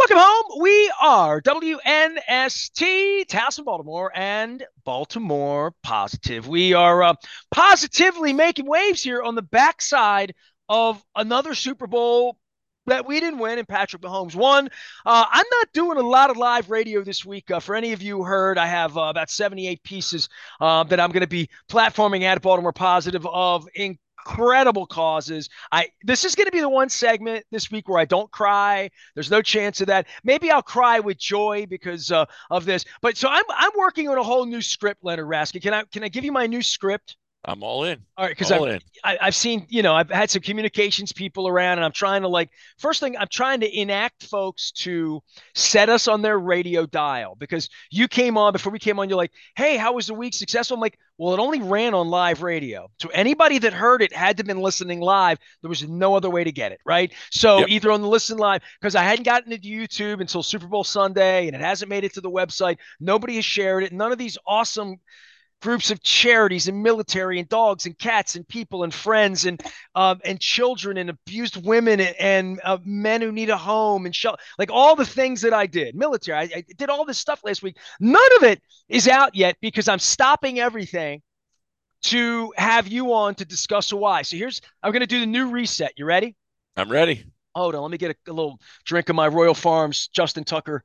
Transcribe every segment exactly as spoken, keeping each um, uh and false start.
Welcome home. We are W N S T, Towson, Baltimore, and Baltimore Positive. We are uh, positively making waves here on the backside of another Super Bowl that we didn't win and Patrick Mahomes won. Uh, I'm not doing a lot of live radio this week. Uh, for any of you who heard, I have uh, about seventy-eight pieces uh, that I'm going to be platforming at Baltimore Positive of incredible causes. I This is going to be the one segment this week where I don't cry. There's no chance of that. Maybe I'll cry with joy because uh, of this. But so I'm I'm working on a whole new script, Leonard Raskin. Can I can I give you my new script? I'm all in. All right, because I've All in. I, I've seen, you know, I've had some communications people around, and I'm trying to like first thing I'm trying to enact folks to set us on their radio dial because you came on before we came on. You're like, hey, how was the week successful? I'm like, well, it only ran on live radio, so anybody that heard it had to have been listening live. There was no other way to get it, right? So Yep. either on the listen live because I hadn't gotten it to YouTube until Super Bowl Sunday, and it hasn't made it to the website. Nobody has shared it. None of these awesome groups of charities and military and dogs and cats and people and friends and um, and children and abused women and, and uh, men who need a home and shelter, like all the things that I did, military. I, I did all this stuff last week. None of it is out yet because I'm stopping everything to have you on to discuss why. So here's I'm going to do the new reset. You ready? I'm ready. Hold on, let me get a, a little drink of my Royal Farms Justin Tucker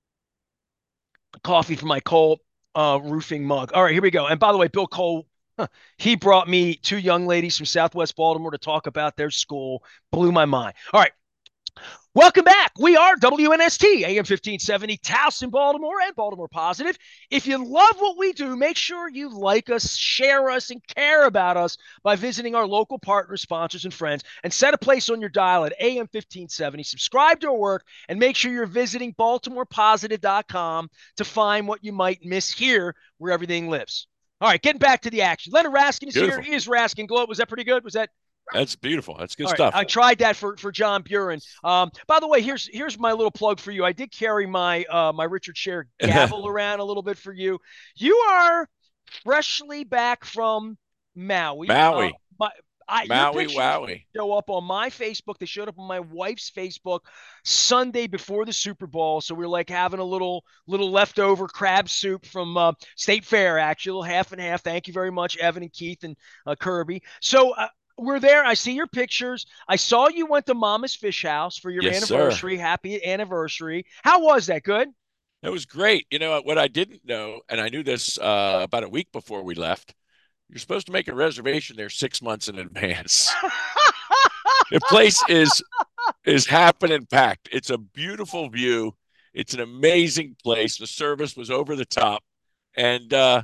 coffee from my Cole uh, roofing mug. All right, here we go. And by the way, Bill Cole, huh, he brought me two young ladies from Southwest Baltimore to talk about their school. Blew my mind. All right, welcome back. We are W N S T, A M fifteen seventy, Towson, Baltimore, and Baltimore Positive. If you love what we do, make sure you like us, share us, and care about us by visiting our local partners, sponsors, and friends, and set a place on your dial at A M fifteen seventy. Subscribe to our work, and make sure you're visiting baltimore positive dot com to find what you might miss here where everything lives. All right, getting back to the action. Leonard Raskin is here. Beautiful. He is Raskin Globe. Was that pretty good? Was that That's beautiful. That's good all right, stuff. I tried that for for John Buren. Um, by the way, here's here's my little plug for you. I did carry my uh, my Richard Sher gavel around a little bit for you. You are freshly back from Maui. Uh, Maui. my, I, your Maui, pictures wowie. show up on my Facebook. They showed up on my wife's Facebook Sunday before the Super Bowl. So we are like having a little little leftover crab soup from uh, State Fair, actually, a little half and half. Thank you very much, Evan and Keith and uh, Kirby. So uh, we're there. I see your pictures. I saw you went to Mama's Fish House for your Yes, sir. anniversary. Happy anniversary. How was that? Good? It was great. You know what I didn't know, and I knew this uh, about a week before we left. You're supposed to make a reservation there six months in advance. The place is is happening packed. It's a beautiful view. It's an amazing place. The service was over the top, and uh,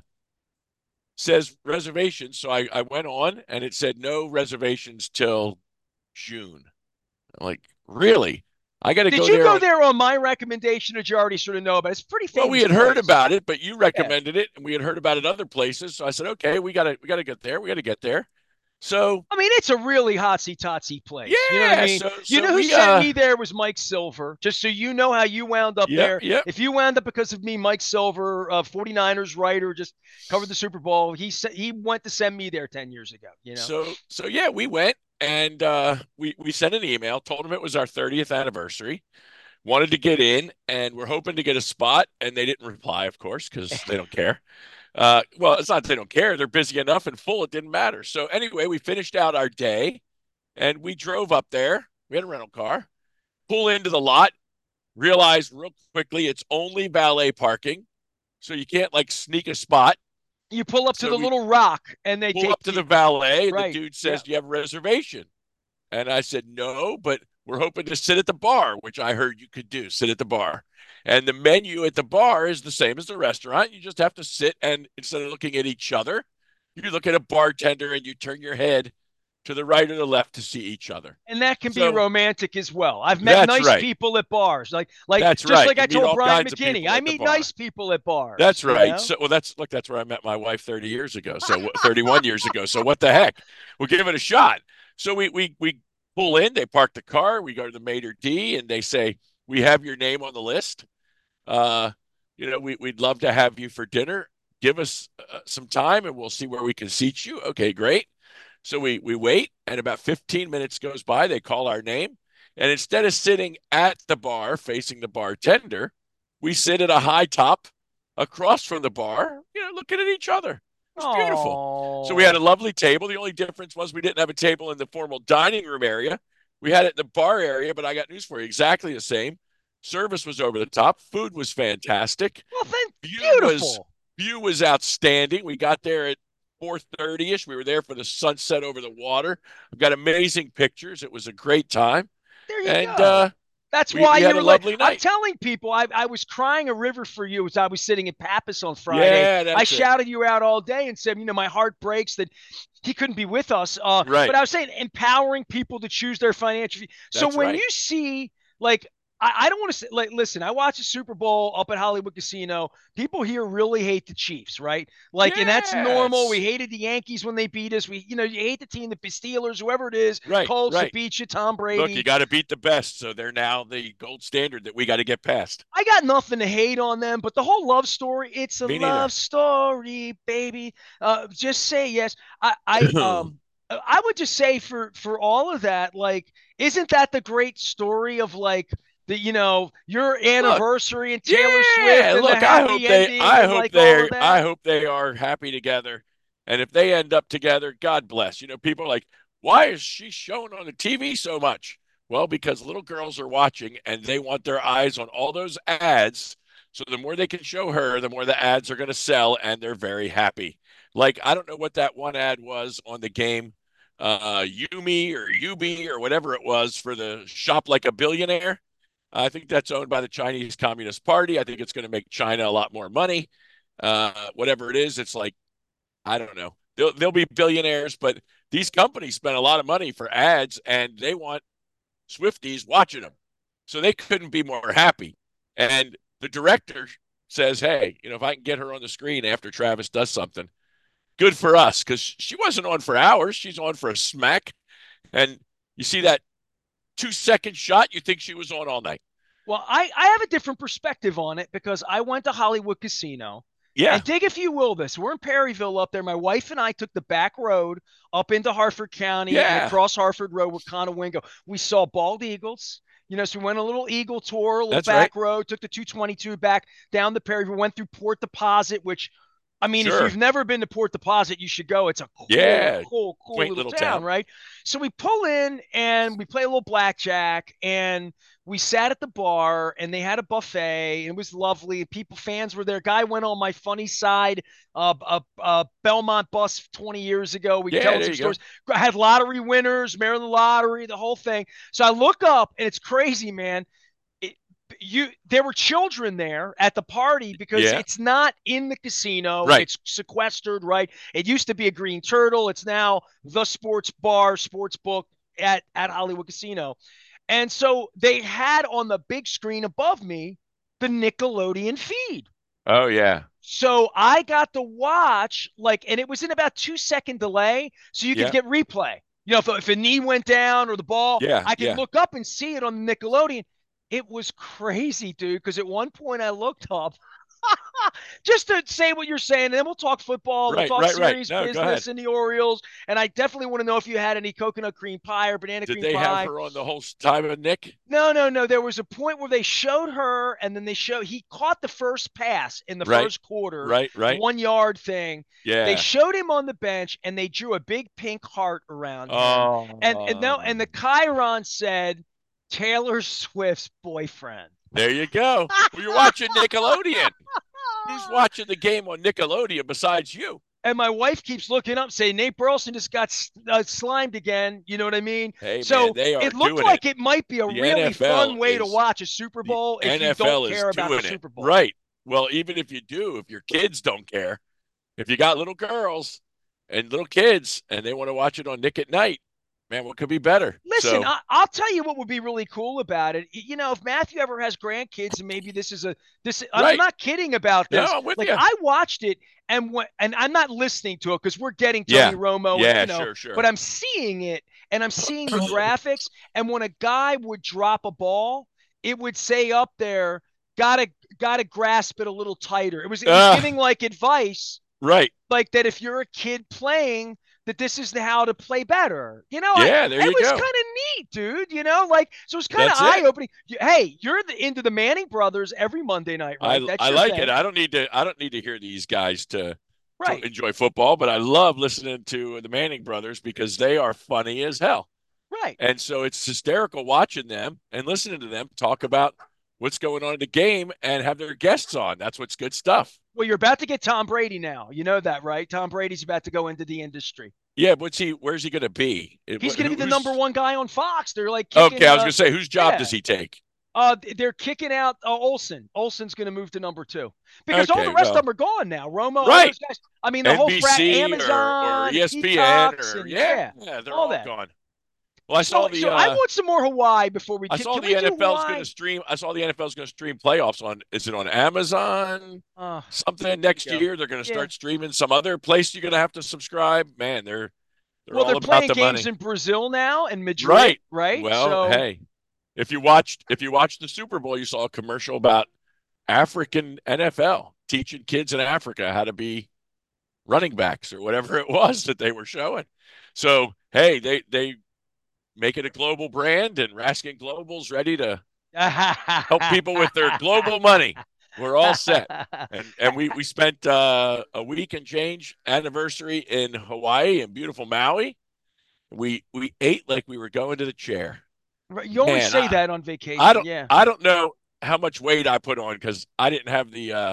says reservations. So I, I went on, and it said no reservations till June. I'm like, really? I got to Did go you there go on. there on my recommendation, or did you already sort of know about it? It's a pretty Well, we famous had heard place. about it, but you Yeah. recommended it, and we had heard about it other places. So I said, okay, we got to we got to get there. We got to get there. So I mean, it's a really hotsy totsy place. You know what I yeah, mean? so You so know who we sent uh, me there was Mike Silver, just so you know how you wound up yep, there. yep. If you wound up because of me, Mike Silver, uh, 49ers writer, just covered the Super Bowl. He said he went to send me there ten years ago, you know? So so yeah, we went and uh, we we sent an email, told them it was our thirtieth anniversary, wanted to get in, and we're hoping to get a spot, and they didn't reply, of course, because they don't care. Uh, well, it's not that they don't care; they're busy enough and full. It didn't matter. So anyway, we finished out our day, and we drove up there. We had a rental car, pull into the lot, realize real quickly it's only valet parking, so you can't like sneak a spot. You pull up to So the we little rock and they pull take up to you. the valet, and the Right. dude Yeah. says, "Do you have a reservation?" And I said, "No, but we're hoping to sit at the bar," which I heard you could do, sit at the bar. And the menu at the bar is the same as the restaurant. You just have to sit, and instead of looking at each other, you look at a bartender and you turn your head to the right or the left to see each other. And that can be So romantic as well. I've met that's nice right. people at bars, like like That's just right. like You I meet told all Brian kinds of McKinney, people I at the meet bar. nice people at bars. That's You right. know. So, well, that's look, that's where I met my wife thirty years ago. So, thirty-one years ago. So, what the heck? We'll give it a shot. So, we we we pull in. They park the car. We go to the maitre d, and they say, "We have your name on the list. Uh, you know, we we'd love to have you for dinner. Give us uh, some time, and we'll see where we can seat you." Okay, great. So we we wait, and about fifteen minutes goes by. They call our name, And instead of sitting at the bar facing the bartender, we sit at a high top across from the bar, you know, looking at each other. It was beautiful. So we had a Oh, lovely table. The only difference was we didn't have a table in the formal dining room area. We had it in the bar area, but I got news for you. Exactly the same. Service was over the top. Food was fantastic. well, then View was beautiful. view was outstanding. We got there at four thirty ish. We were there for the sunset over the water. We've got amazing pictures. It was a great time. There you And go. uh, That's we, why we you had a were like, lovely I'm night. telling people, I, I was crying a river for you as I was sitting in Pappas on Friday. Yeah, I that's it. shouted you out all day and said, you know, my heart breaks that he couldn't be with us. Uh, Right. but I was saying empowering people to choose their financial. So That's when right. you see, like, I, I don't want to say, like, listen, I watched the Super Bowl up at Hollywood Casino. People here really hate the Chiefs, right? Like, and that's normal. We Yes. hated the Yankees when they beat us. We, you know, you hate the team, the Steelers, whoever it is, Right. Colts that Right. beat you, Tom Look, you Brady. got to beat the best. So they're now the gold standard that we got to get past. I got nothing to hate on them, but the whole love story, it's a Me love neither. story, baby. Uh, just say yes. I, I, um, I would just say for for all of that, like, isn't that the great story of like the you know your Look, anniversary and Taylor Swift yeah, and the look, I hope happy they ending I and hope like all they of I that? hope they are happy together. And if they end up together, God bless. You know, people are like, why is she shown on the T V so much? Well, because little girls are watching and they want their eyes on all those ads. So the more they can show her, the more the ads are going to sell, and they're very happy. Like, I don't know what that one ad was on the game, uh, Yumi or Yubi or whatever it was for the shop like a billionaire. I think that's owned by the Chinese Communist Party. I think it's going to make China a lot more money. Uh, whatever it is, it's like, I don't know. They'll, they'll be billionaires, but these companies spend a lot of money for ads and they want Swifties watching them. So they couldn't be more happy. And the director says, hey, you know, if I can get her on the screen after Travis does something, good for us, because she wasn't on for hours. She's on for a smack. And you see that two second shot, you think she was on all night. Well, I, I have a different perspective on it because I went to Hollywood Casino Yeah. and dig if you will this. We're in Perryville up there. My wife and I took the back road up into Harford County and Yeah. across Harford Road with Conowingo. We saw bald eagles. You know, so we went a little eagle tour, a little That's right. back road, took the two twenty-two back down the Perryville, went through Port Deposit, which I mean, if Sure. you've never been to Port Deposit, you should go. It's a cool, Yeah. cool, cool Quaint little little town, town. right? So we pull in and we play a little blackjack and we sat at the bar and they had a buffet and it was lovely. People, fans were there. Guy went on my funny side, uh, uh, uh, Belmont bus twenty years ago. We Yeah, telling there some you go. stories. I had lottery winners, Maryland lottery, the whole thing. So I look up and it's crazy, man. It, you there were children there at the party because Yeah. it's not in the casino, Right. it's sequestered, right? It used to be a green turtle, it's now the sports bar, sports book at at Hollywood Casino. And so they had on the big screen above me the Nickelodeon feed. Oh, yeah. So I got to watch, like, and it was in about two second delay, so you could Yeah. get replay. You know, if, if a knee went down or the ball, Yeah. I could Yeah. look up and see it on the Nickelodeon. It was crazy, dude, because at one point I looked up just to say what you're saying, and then we'll talk football, we'll Right. talk Right. Right. serious No, go ahead. business and the Orioles, and I definitely want to know if you had any coconut cream pie or banana Did cream they have pie. her on the whole time of Nick? No, no, no. There was a point where they showed her, and then they show he caught the first pass in the Right. first quarter, Right. Right. one yard thing. They Yeah. showed him on the bench, and they drew a big pink heart around him. And and no, Oh, and the Chiron said Taylor Swift's boyfriend. there you go. Well, you're watching Nickelodeon. Who's watching the game on Nickelodeon besides you? And my wife keeps looking up, saying Nate Burleson just got uh, slimed again. You know what I mean? Hey, man, So they are it looked doing it. like it might be a The really N F L fun way to is watch a Super the Bowl if you don't N F L is care about the doing it. Super Bowl. Right. Well, even if you do, if your kids don't care, if you got little girls and little kids and they want to watch it on Nick at Night, man, what could be better? Listen, So, I, I'll tell you what would be really cool about it. You know, if Matthew ever has grandkids, and maybe this is a this. I'm right. not kidding about No, this. I'm with Like you. I watched it, and what, and I'm not listening to it because we're getting Yeah. Tony Romo, and Yeah, you know, sure, sure. but I'm seeing it, and I'm seeing the graphics. And when a guy would drop a ball, it would say up there, "Gotta gotta grasp it a little tighter." It was it was Uh, giving like advice right. like that if you're a kid playing that this is how to play better. You know, I Yeah, there it you was go. kind of neat, dude. You know, like so it was kind of That's eye it. opening. Hey, you're the, into the Manning brothers every Monday night, right? I That's I your like it. thing, I don't need to I don't need to hear these guys to to right? enjoy football, but I love listening to the Manning brothers because they are funny as hell. Right. And so it's hysterical watching them and listening to them talk about what's going on in the game and have their guests on. That's what's good stuff. Well, you're about to get Tom Brady now. You know that, right? Tom Brady's about to go into the industry. Yeah, what's he? Where's he going to be? It, He's wh- going to who, be the number who's one guy on Fox. They're like okay? kicking, I was uh, going to say whose job yeah, does he take? uh, they're kicking out uh, Olsen. Olsen's going to move to number two because all the Okay, rest of well, them are gone now. Romo, all right, those guys. I mean, the whole frat, N B C or or Amazon, E S P N Peacocks, or and yeah, yeah, yeah, they're all all that. gone. Well, I So, saw the so I uh want some more Hawaii before we I can. saw Can the we do N F L's going to Hawaii? stream. I saw the N F L's going to stream playoffs on. Is it on Amazon? Uh, Something there you next go. year. They're going to Yeah. start streaming some other place. You're going to have to subscribe. Man, they're they're Well, all they're about playing the games money. in Brazil now and Madrid, Right. right? Well, So, hey, if you watched if you watched the Super Bowl, you saw a commercial about African N F L teaching kids in Africa how to be running backs or whatever it was that they were showing. So, hey, they they make it a global brand, and Raskin Global's ready to help people with their global money. We're all set. And and we we spent uh, a week and change anniversary in Hawaii in beautiful Maui. We we ate like we were going to the chair. you always Man, say I that on I vacation. don't Yeah. I don't know how much weight I put on because I didn't have the uh,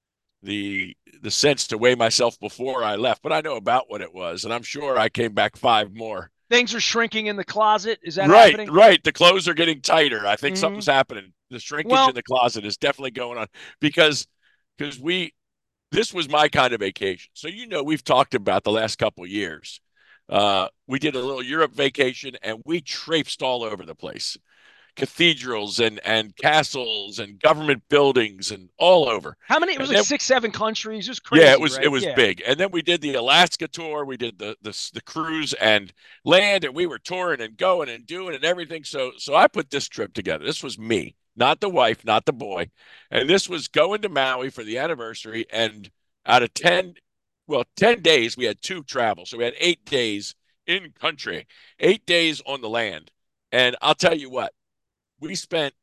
the the sense to weigh myself before I left, but I know about what it was, and I'm sure I came back five more. Things are shrinking in the closet. Is that Right, happening? right. The clothes are getting tighter. I think Hmm. something's happening. The shrinkage in Well, the closet is definitely going on because because we this was my kind of vacation. So you know we've talked about the last couple of years. Uh, we did a little Europe vacation and we traipsed all over the place. Cathedrals and and castles and government buildings and all over. how many? It was And like then six, seven countries. It was yeah, it crazy, was it right? was Yeah. big. And then we did the Alaska tour. We did the the the cruise and land, and we were touring and going and doing and everything. So so I put this trip together. This was me, not the wife, not the boy. And this was going to Maui for the anniversary. And out of ten, well, ten days, we had two travels. So we had eight days in country, eight days on the land. And I'll tell you what, we spent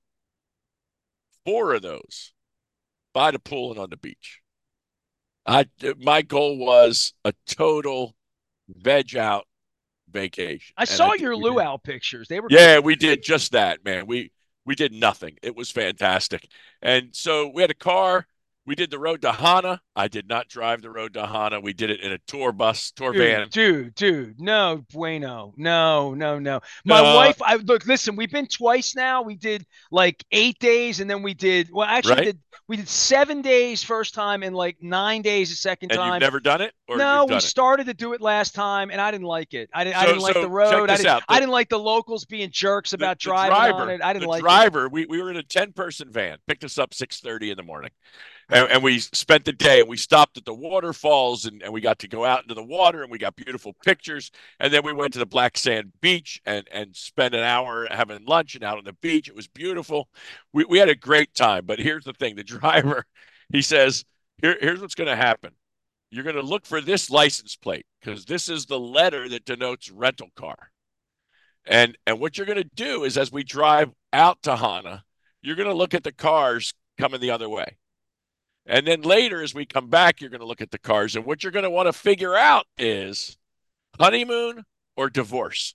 four of those by the pool and on the beach. I my goal was a total veg out vacation, I and I saw think your we did. luau pictures. They were Yeah, cool. we did just that, man. We we did nothing. It was fantastic, and so we had a car. We did the road to Hana. I did not drive the road to Hana. We did it in a tour bus, tour Dude, van. dude, dude, no bueno, no, no, no. My Uh, wife, I look, listen, we've been twice now. We did like eight days, and then we did, well, actually, right? did we did seven days first time and like nine days the second And you've time. never done it, or No, you've we done it. started to do it last time, and I didn't like it. I didn't. I So didn't like the so check road. I this didn't. out. I The didn't like the locals being jerks the, about the driving on driver, it. I didn't the like it. driver, we, we were in a ten person van, picked us up six thirty in the morning. And, and we spent the day and we stopped at the waterfalls and, and we got to go out into the water and we got beautiful pictures. And then we went to the black sand beach and, and spent an hour having lunch and out on the beach. It was beautiful. We, we had a great time. But here's the thing, the driver, he says, Here, here's what's going to happen. You're going to look for this license plate because this is the letter that denotes rental car. And and what you're going to do is as we drive out to Hana, you're going to look at the cars coming the other way. And then later, as we come back, you're going to look at the cars. And what you're going to want to figure out is honeymoon or divorce.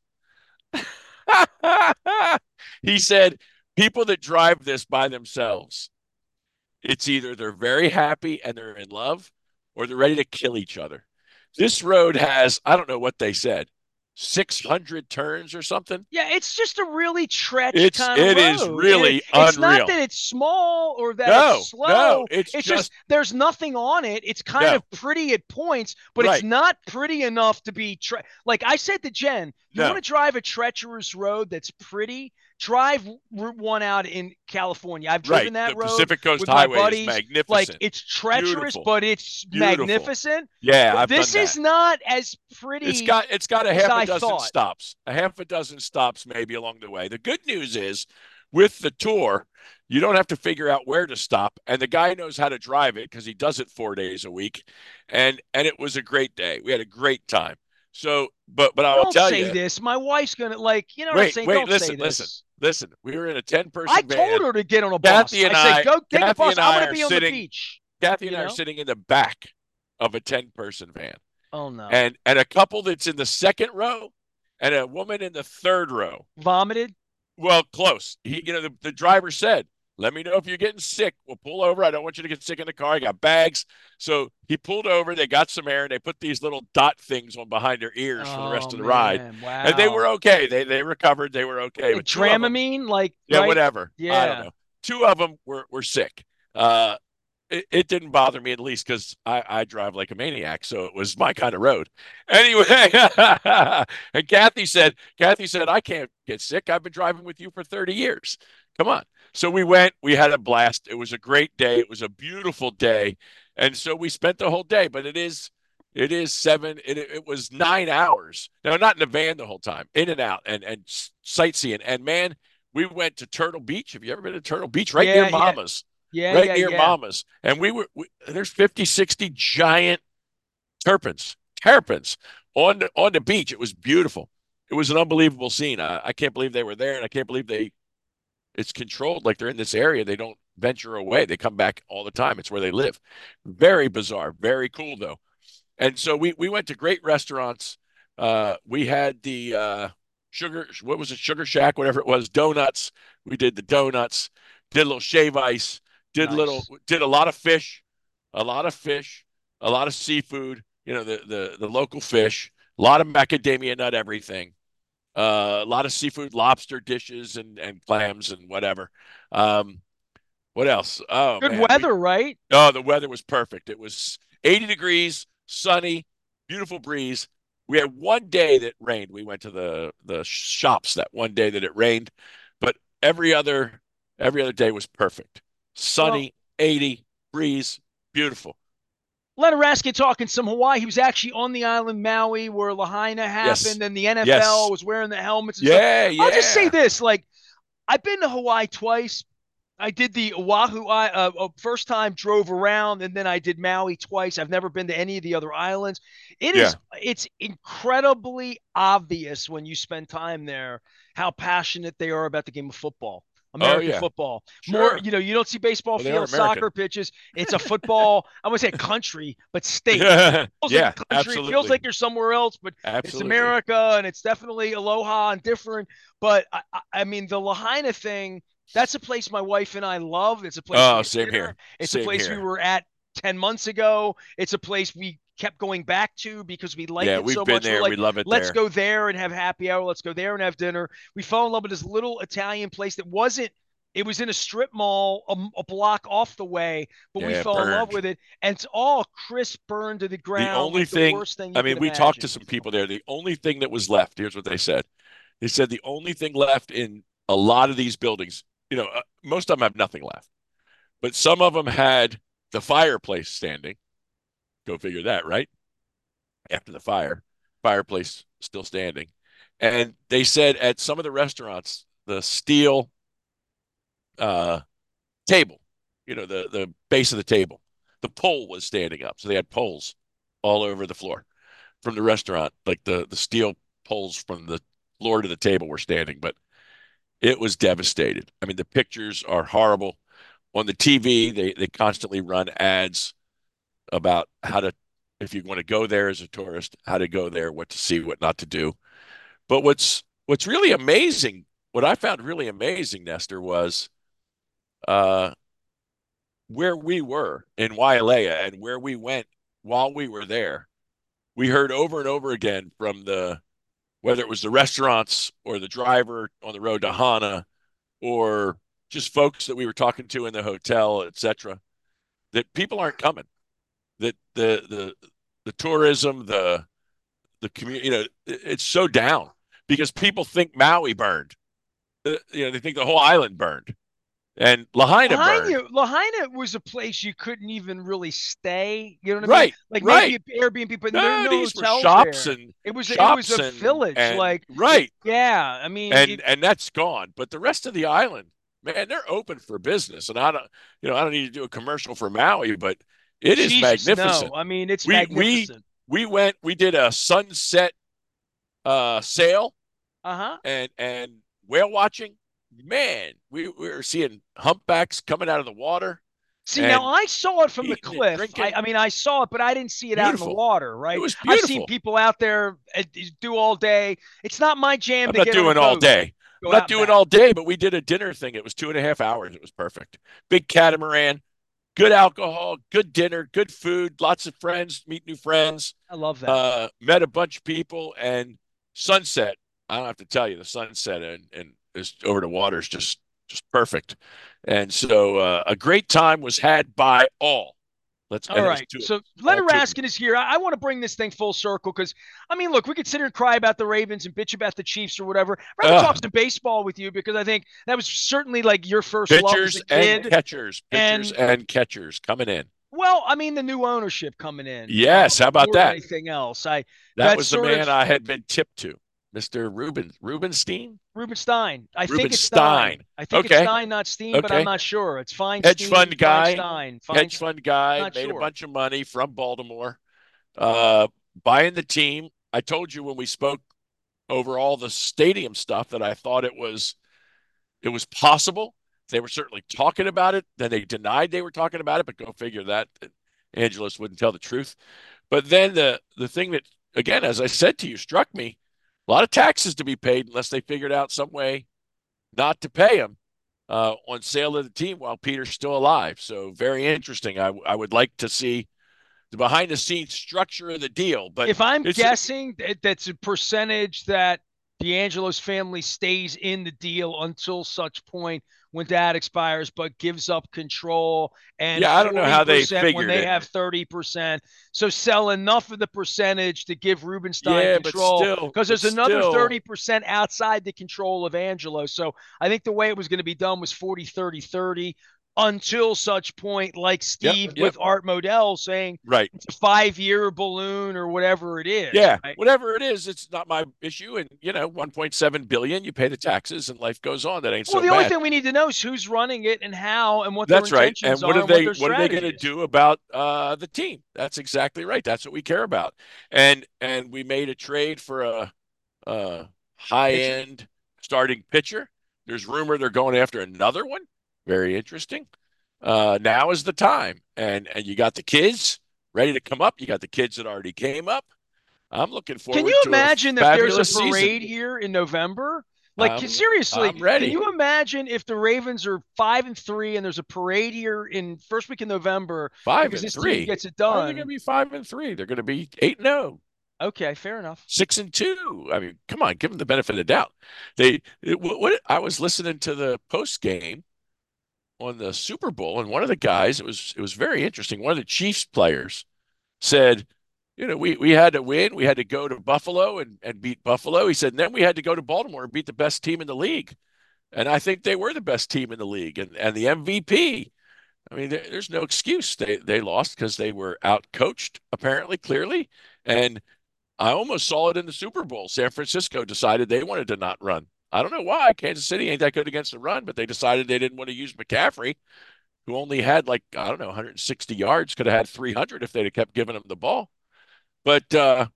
He said, people that drive this by themselves, it's either they're very happy and they're in love or they're ready to kill each other. This road has, I don't know what they said, six hundred turns or something. Yeah, it's just a really treacherous It's, kind of it is road. It, really it's not unreal. that it's small or that No, it's no, slow. it's It's just just, there's nothing on it. It's kind no, of pretty at points, but it's right. not pretty enough to be tre- like I said to Jen, you want No, to drive a treacherous road that's pretty, drive Route one out in California. I've right. driven that The road Pacific Coast with my Highway is buddies. Like magnificent. it's treacherous, Beautiful. but it's Beautiful. magnificent. Yeah, But I've done this is that. not as It's pretty got it's got a as half a I dozen thought. stops, a half a dozen stops maybe along the way. The good news is with the tour, you don't have to figure out where to stop, and the guy knows how to drive it because he does it four days a week, and and it was a great day. We had a great time. So, but but I will Don't tell say you. this. My wife's gonna like. You know what I'm Wait, saying? wait, Don't listen, say listen, this. listen. We were in a I ten-person told van. her to get on a bus. Kathy I and said, I, "Go take a Kathy bus. and I I want to are be on the sitting. beach." Kathy You and I are know? sitting in the back of a ten-person van, Oh no. and and a couple that's in the second row, and a woman in the third row. Vomited. Well, close. He, you know, the, the driver said, "Let me know if you're getting sick. We'll pull over. I don't want you to get sick in the car. I got bags." So he pulled over. They got some air, and they put these little dot things on behind their ears for the Oh rest of the ride, man. and they were Wow. okay. They they recovered. They were okay. Uh, But two of them, Dramamine, like yeah, right? whatever. I don't Yeah. know. Two of them were were sick. Uh, it, it didn't bother me in the least because I, I drive like a maniac, so it was my kind of road. Anyway, and Kathy said, Kathy said, I can't get sick. I've been driving with you for thirty years. Come on. So we went, we had a blast. It was a great day. It was a beautiful day. And so we spent the whole day, but it is it is seven, it, it was nine hours. Now, not in the van the whole time, in and out and and sightseeing. And man, we went to Turtle Beach. Have you ever been to Turtle Beach? Right near Yeah. Yeah. Mama's, Yeah. right Yeah. near Yeah. Mama's. And we were, we, there's fifty, sixty giant terrapins, terrapins on the, on the beach. It was beautiful. It was an unbelievable scene. I, I can't believe they were there, and I can't believe they, it's controlled like they're in this area. They don't venture away. They come back all the time. It's where they live. Very bizarre, very cool though. And so we we went to great restaurants. Uh, we had the uh, sugar, what was it, Sugar Shack, whatever it was, donuts. We did the donuts, did a little shave ice, did a little, Nice. did a lot of fish, a lot of fish, a lot of seafood. You know, the the the local fish, a lot of macadamia nut everything, uh, a lot of seafood, lobster dishes and and clams and whatever. Um, what else? Oh Good man, we weather, right? oh, the weather was perfect. It was eighty degrees, sunny, beautiful breeze. We had one day that rained. We went to the the shops that one day that it rained, but every other every other day was perfect. Well, Sunny, eighty, breeze, beautiful. Leonard Raskin talking some Hawaii. He was actually on the island Maui where Lahaina Yes. happened, and the N F L Yes. was wearing the helmets and stuff. Yeah, I'll just say yeah. this: like, I've been to Hawaii twice. I did the Oahu uh, uh, first time, drove around, and then I did Maui twice. I've never been to any of the other islands. It is Yeah. it's incredibly obvious when you spend time there how passionate they are about the game of football. Oh American yeah. football. More, Sure. you know, you don't see baseball Well, they are fields, American. soccer pitches. It's a football, I would say country, but state. It Yeah. feels like Yeah, a country. It feels absolutely. like you're somewhere else, but it's Absolutely. America and it's definitely aloha and different. But I, I mean, the Lahaina thing, that's a place my wife and I love. It's a place we Oh, had same dinner. here. It's a Same place we here. were at ten months ago. It's a place we kept going back to because we liked Yeah, it we've so been much. We're there. We like, love it let's there. go there and have happy hour. Let's go there and have dinner. We fell in love with this little Italian place that wasn't, it was in a strip mall a, a block off the way, but we Yeah, fell in love burned. with it. And it's all crisp, burned to the The ground, only like the thing, worst thing I you could mean, we talked to imagine. some people there. The only thing that was left, here's what they said. They said the only thing left in a lot of these buildings, you know, uh, most of them have nothing left, but some of them had the fireplace standing. Go figure that, right? After the fire, fireplace still standing. And they said at some of the restaurants, the steel uh, table, you know, the, the base of the table, the pole was standing up. So they had poles all over the floor from the restaurant, like the the steel poles from the floor to the table were standing, but it was devastated. I mean, the pictures are horrible. On the T V, they they constantly run ads about how to, if you want to go there as a tourist, how to go there, what to see, what not to do. But what's what's really amazing, what I found really amazing, Nestor, was uh, where we were in Wailea and where we went while we were there. We heard over and over again from the, whether it was the restaurants or the driver on the road to Hana or just folks that we were talking to in the hotel, et cetera, that people aren't coming. That the the the tourism, the the community, you know, it's so down because people think Maui burned. Uh, You know, they think the whole island burned and Lahaina burned. Lahaina, Lahaina was a place you couldn't even really stay. You know what I mean? Right, Like maybe right. an Airbnb, but there are No, no these were hotels shops there. and It was it was shops a and village. and Like it, right. yeah. I mean, and it, and that's gone. But the rest of the island, man, they're open for business. And I don't, you know, I don't need to do a commercial for Maui, but it is Jesus, no. magnificent. I mean, it's We we magnificent. we went, we did a sunset uh, sail Uh-huh. and and whale watching. Man, we, we were seeing humpbacks coming out of the water See, now and I saw it from the eating and cliff. I, drinking. I mean, I saw it, but I didn't see it out in the Beautiful. water, It right? was I've seen beautiful. people out there uh, do all day. It's not my jam I'm to not get on a doing all boat, day. I'm go not out and doing back. all day, but we did a dinner thing. It was two and a half hours. It was perfect. Big catamaran, good alcohol, good dinner, good food, lots of friends, meet new friends. I love that. Uh, met a bunch of people and sunset. I don't have to tell you, the sunset and and is over the water is just just perfect. And so uh, a great time was had by all. Let's All and it was right. two So all Leonard two of them. Raskin is here. I, I want to bring this thing full circle because, I mean, look, we could sit here and cry about the Ravens and bitch about the Chiefs or whatever. I'd rather talk Uh, some baseball with you because I think that was certainly like your first love as pitchers a and kid. catchers, pitchers And, and catchers coming in. well, I mean, the new ownership coming in uh, Yes, how about more than that? anything else. I That That's was the sort of man I had been tipped to, Mister Ruben Rubenstein. Rubenstein. I think it's Stein. Rubenstein. I think it's Okay, Stein, not Steen, but I'm okay. not sure. It's Hedge Feinstein, fund guy, Feinstein, Fein. hedge fund guy, Not made a sure. bunch of money from Baltimore, uh, buying the team. I told you when we spoke over all the stadium stuff that I thought it was it was possible. They were certainly talking about it. Then they denied they were talking about it, but go figure that Angelos wouldn't tell the truth. But then the the thing that, again, as I said to you, struck me, a lot of taxes to be paid unless they figured out some way not to pay him uh, on sale of the team while Peter's still alive. So very interesting. I, I would like to see the behind the scenes structure of the deal, but If I'm it's guessing, that's a percentage that D'Angelo's family stays in the deal until such point when dad expires, but gives up control, and yeah, I don't know how they forty percent when figured they it. have thirty percent. So sell enough of the percentage to give Rubenstein Yeah, but control still, because but there's another still, thirty percent outside the control of Angelo. So I think the way it was going to be done was forty, thirty, thirty until such point, like yep, Steve yep, with Art Modell saying, right. it's a five year balloon or whatever it is, Yeah, right? whatever it is, it's not my issue. And you know, one point seven billion, you pay the taxes, and life goes on. That ain't Well, so the only bad. thing we need to know is who's running it and how and what their That's right. intentions And what are are and what they? their What are they going strategy to is. do about uh, the team? That's exactly right. That's what we care about. And and we made a trade for a, a high Pitcher? end starting pitcher. There's rumor they're going after another one. Very interesting. Uh, now is the time. And and you got the kids ready to come up. You got the kids that already came up. I'm looking Can forward you to a imagine if there's a fabulous season. parade here in November? Like I'm seriously, I'm can ready. you imagine if the Ravens are five and three and there's a parade here in first week in November Five because and this team three. gets it Why are they going done? to be five and three? They're going to be eight and zero. Okay, fair enough. Six and two. I mean, come on, give them the benefit of the doubt. They it, what I was listening to the post game on the Super Bowl, and one of the guys, it was it was very interesting. One of the Chiefs players said, you know, we we had to win. We had to go to Buffalo and and beat Buffalo. He said, and then we had to go to Baltimore and beat the best team in the league. And I think they were the best team in the league and and the M V P. I mean, there, there's no excuse. They they lost because they were out coached, apparently, clearly, and I almost saw it in the Super Bowl. San Francisco decided they wanted to not run. I don't know why. Kansas City ain't that good against the run, but they decided they didn't want to use McCaffrey, who only had like, I don't know, one hundred sixty yards, could have had three hundred if they'd have kept giving him the ball. But uh,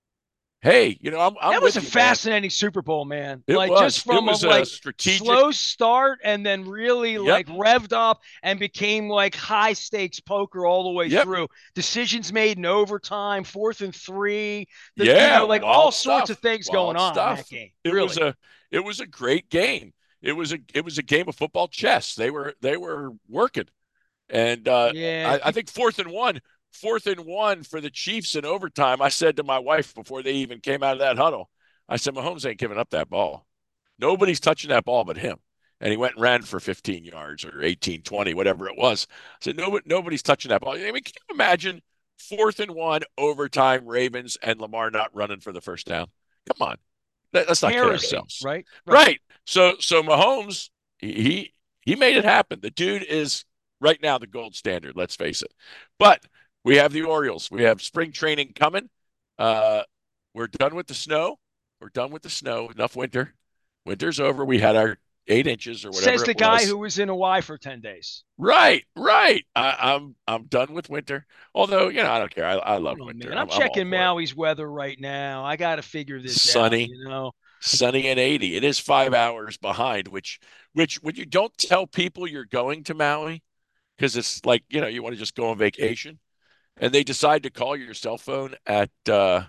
hey, you know, I'm I'm That was with a you, man. fascinating Super Bowl, man. It Like just was. It from a was a like strategic. slow start and then really Yep. like revved up and became like high stakes poker all the way Yep. through. Decisions made in overtime, fourth and three, the you Yeah. know, like all Wild sorts of stuff. things going Wild on in that stuff. game. It was Really. a it was a great game. It was a it was a game of football chess. They were they were working. And uh, Yeah. I, I You, think fourth and one, fourth and one for the Chiefs in overtime. I said to my wife before they even came out of that huddle, I said, Mahomes ain't giving up that ball. Nobody's touching that ball but him. And he went and ran for fifteen yards or eighteen, twenty, whatever it was. I said, nobody, nobody's touching that ball. I mean, can you imagine fourth and one, overtime, Ravens, and Lamar not running for the first down? Come on. Let, us not kid heresy, ourselves. right? Right. Right. So, so Mahomes, he, he made it happen. The dude is right now the gold standard, let's face it. But we have the Orioles. We have spring training coming. Uh, we're done with the snow. We're done with the snow. Enough winter. Winter's over. We had our eight inches or Says whatever the it guy was. who was in Hawaii for ten days. Right, right. I, I'm I'm done with winter. Although, you know, I don't care. I, I love Oh winter. man, I'm I'm I'm all checking for it. Maui's weather right now. I got to figure this out, Sunny, you know. sunny and eighty. It is five hours behind, which which when you don't tell people you're going to Maui, because it's like, you know, you want to just go on vacation, and they decide to call your cell phone at uh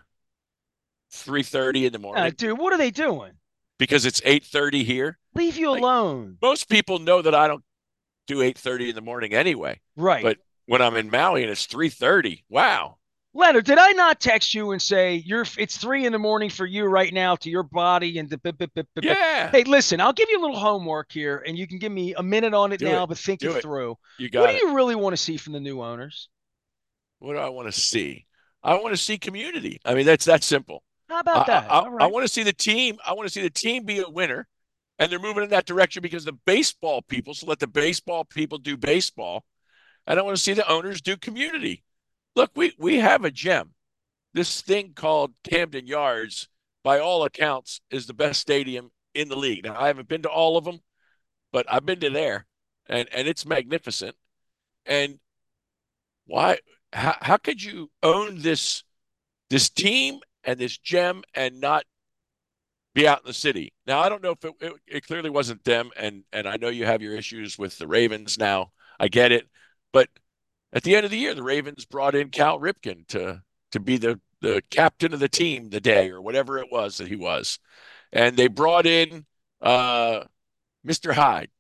three thirty in the Uh, morning dude, what are they doing? because it's eight thirty here. Leave you Like alone. most people know that I don't do eight thirty in the morning anyway. Right. But when I'm in Maui and it's three thirty, wow. Leonard, did I not text you and say you're it's three in the morning for you right now to your body and the bip, bip, bip, bip, bip. Yeah, Hey, listen, I'll give you a little homework here and you can give me a minute on it do now, it. but think it Do it. through. You What do got it. you really want to see from the new owners? What do I want to see? I want to see community. I mean, that's that simple. How about I that? I, All I right. want to see the team. I want to see the team be a winner, and they're moving in that direction because the baseball people. So let the baseball people do baseball, and I want to see the owners do community. Look, we we have a gem. This thing called Camden Yards, by all accounts, is the best stadium in the league. Now, I haven't been to all of them, but I've been to there, and and it's magnificent. And why? How, how could you own this this team and this gem and not be out in the city? Now, I don't know if it, it, it clearly wasn't them, and and I know you have your issues with the Ravens now. I get it, but at the end of the year, the Ravens brought in Cal Ripken to to be the the captain of the team the day or whatever it was that he was, and they brought in uh, Mister Hyde,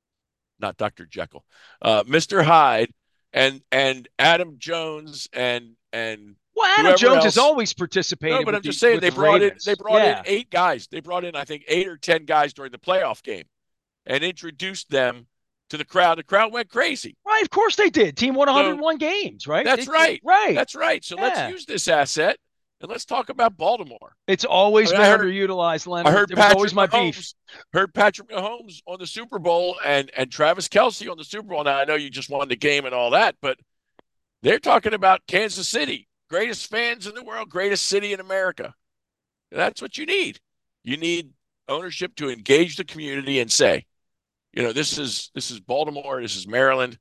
not Doctor Jekyll, uh, Mister Hyde, and and Adam Jones and and Well, Adam whoever Jones has else. always No, participated but with I'm just the saying with they the brought in they Ravens. brought in Yeah. eight guys. They brought in I think eight or ten guys during the playoff game and introduced them to the crowd. The crowd went crazy. Right, of course they did. Team won So one hundred one games, right? that's They, they, right. right. That's right. So let's Yeah. use this asset and let's talk about Baltimore. It's I always mean, been I heard underutilized, I Leonard. heard It was always Patrick my beef. Mahomes heard Patrick Mahomes on the Super Bowl and and Travis Kelce on the Super Bowl. Now I know you just won the game and all that, but they're talking about Kansas City, greatest fans in the world, greatest city in America. That's what you need. You need ownership to engage the community and say, you know, this is this is Baltimore, this is Maryland.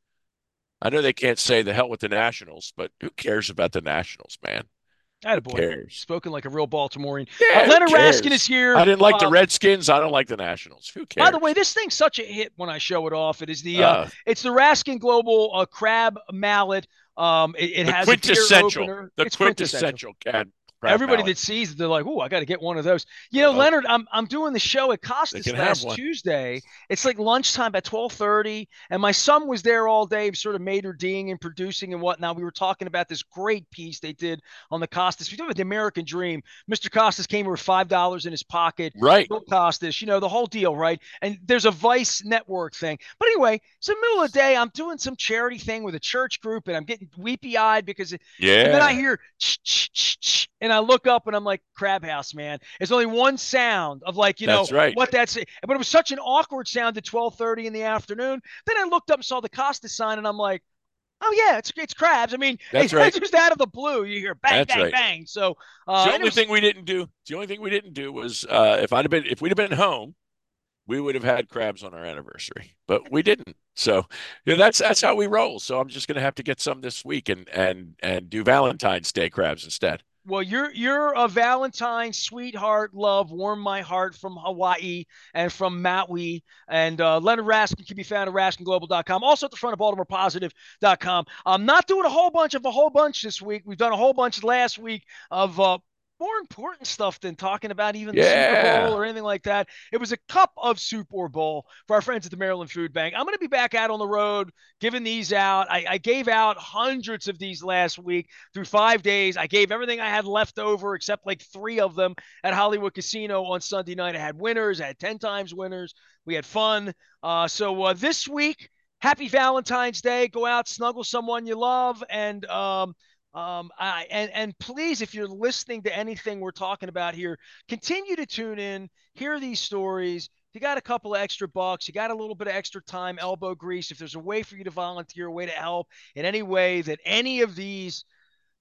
I know they can't say the hell with the Nationals, but who cares about the Nationals, man? Who Attaboy. cares? Spoken like a real Baltimorean. Uh, Yeah, who Leonard Raskin is cares? here. I didn't like the Uh, Redskins. I don't like the Nationals. Who by the way, cares? this thing's such a hit when I show it off. It is the uh, Uh, it's the Raskin Global uh, Crab Mallet. Um, it, it the has a beer quintessential, opener. the It's quintessential. quintessential cat crab Everybody mallet. that sees it, they're like, "Oh, I got to get one of those." You know, Well, Leonard, I'm I'm doing the show at they Costas can have last one. Tuesday. It's like lunchtime at twelve thirty, and my son was there all day, sort of maitre ding and producing and whatnot. We were talking about this great piece they did on the Costas. We talked about the American Dream. Mister Costas came here with five dollars in his pocket. Right. Bill Costas, you know, the whole deal, right? And there's a Vice network thing. But anyway, it's the middle of the day. I'm doing some charity thing with a church group, and I'm getting weepy eyed because and then I Yeah. hear, ch, ch, ch, ch, and I look up and I'm like, Crab House, man. It's only one sound of like, you know, That's right. what that's, but it was such an awkward sound at twelve thirty in the afternoon. Then I looked up and saw the Costa sign and I'm like, oh yeah, it's it's crabs. I mean, That's it's right. just out of the blue. You hear bang, That's bang, right. bang. So, It's uh, the and it only was, thing we didn't do. It's the only thing we didn't do was uh, if I'd have been if we'd have been home, we would have had crabs on our anniversary, but we didn't. So you know, that's that's how we roll. So I'm just gonna have to get some this week and and and do Valentine's Day crabs instead. well, you're you're a Valentine sweetheart, love, warm my heart from Hawaii and from Maui. And uh, Leonard Raskin can be found at raskin global dot com. Also at the front of baltimore positive dot com. I'm not doing a whole bunch of a whole bunch this week. We've done a whole bunch last week of uh, more important stuff than talking about even the Super Bowl Yeah, or anything like that. It was a cup of Super Bowl for our friends at the Maryland Food Bank. I'm going to be back out on the road giving these out. I, I gave out hundreds of these last week through five days. I gave everything I had left over except like three of them at Hollywood Casino on Sunday night. I had winners, I had ten times winners. We had fun. Uh, so uh, this week, happy Valentine's Day. Go out, snuggle someone you love, and um, um, I, and and please, if you're listening to anything we're talking about here, continue to tune in, hear these stories. If you got a couple of extra bucks, you got a little bit of extra time, elbow grease. If there's a way for you to volunteer, a way to help in any way that any of these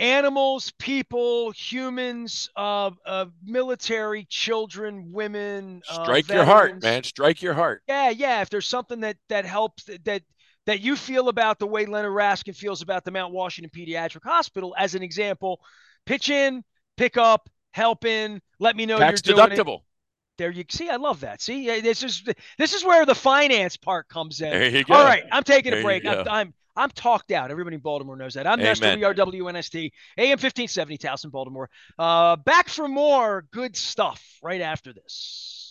animals, people, humans, uh, uh, military, children, women, uh, Strike your heart, veterans. man. Strike your heart. Yeah, yeah. If there's something that that helps that that, that you feel about the way Leonard Raskin feels about the Mount Washington Pediatric Hospital, as an example, pitch in, pick up, help in, let me know you're Tax doing it. deductible. There you see, I love that. See, this is this is where the finance part comes in. There you All go. right, I'm taking a There you break. I'm go. I'm I'm talked out. Everybody in Baltimore knows that. I'm Nestor. Amen. We are W N S T, A M fifteen seventy, Towson, Baltimore. Uh, back for more good stuff right after this.